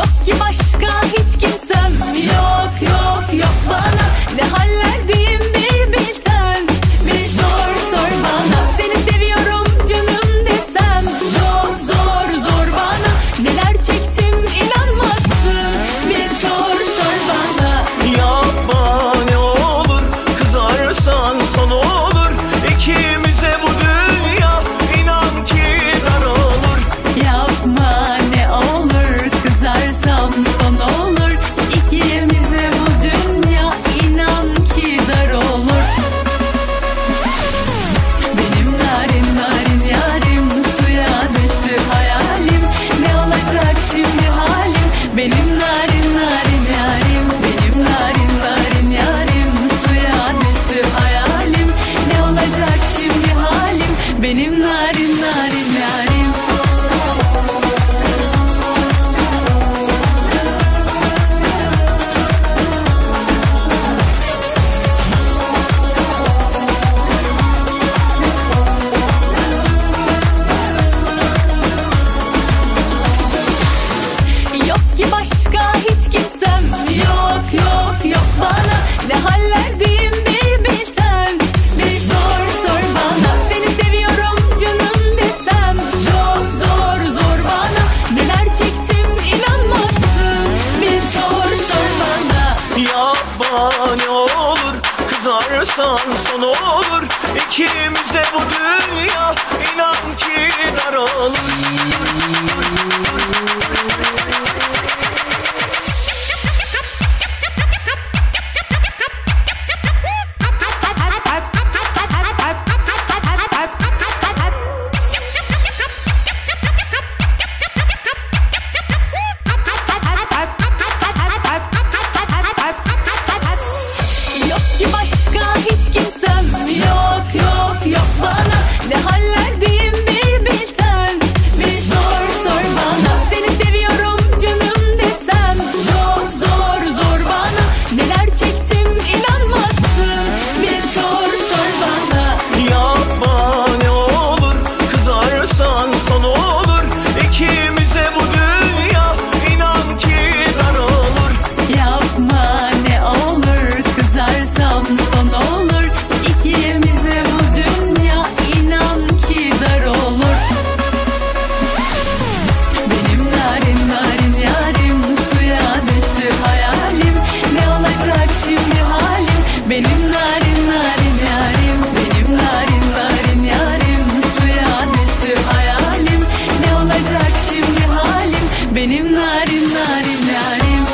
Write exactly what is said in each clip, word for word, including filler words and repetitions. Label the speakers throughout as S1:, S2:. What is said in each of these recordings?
S1: Yok ki başka hiç kimsem, yok yok yok bana. Ne hallerdeyim bir bilsen, bir sor sor bana. Seni seviyorum canım desem, çok zor zor bana. Neler çektim inanmazsın, bir sor sor bana.
S2: Yapma ne olur, kızarsan son olur. İkimize bu dünya inan ki dar olur.
S1: Yapma ne olur, kızarsam son olur. İkimize bu dünya inan ki dar olur. Benim narin narin yarim, suya düştü hayalim. Ne olacak şimdi halim? Benim narin narin yarim, benim narin narin yarim, suya düştü hayalim. Ne olacak şimdi halim? Benim narin narin yarim. Yok ki başka hiç kimsem, yok yok yok bana. Ne hallerdeyim bir bilsen, bir sor sor bana. Seni seviyorum canım desem, çok zor zor bana. Neler çektim inanmazsın, bir sor sor bana.
S2: Yapma ne olur, kızarsan son olur. İkimize bu dünya inan ki dar olur.
S1: Yok ki başka hiç kimsem, yok yok yok bana. Ne hallerdeyim bir bilsen, bir sor sor bana. Seni seviyorum canım desem, çok zor zor bana. Neler çektim inanmazsın, bir sor sor bana.
S2: Yapma ne olur, kızarsan son olur. İkimize bu dünya inan ki dar olur.
S1: Yapma ne olur, kızarsam son olur. İkimize bu dünya inan ki dar olur. Benim narin narin yarim, suya düştü hayalim. Ne olacak şimdi halim? Benim narin narin yarim, benim narin narin yarim, suya düştü hayalim. Ne olacak şimdi halim? Benim narin narin yarim.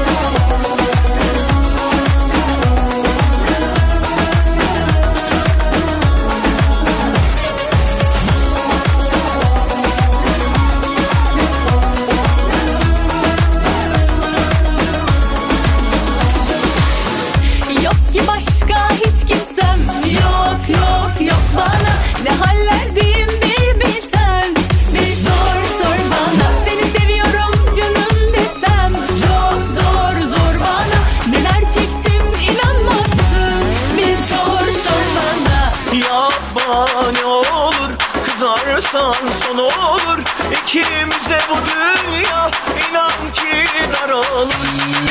S1: Yok ki başka hiç kimsem, yok yok yok bana. Ne hallerdeyim bir bilsen, bir sor sor bana. Seni seviyorum canım desem, çok zor zor bana. Neler çektim inanmazsın, bir sor sor bana.
S2: Yapma ne olur, kızarsan son olur. İkimize bu dünya inan ki dar olur.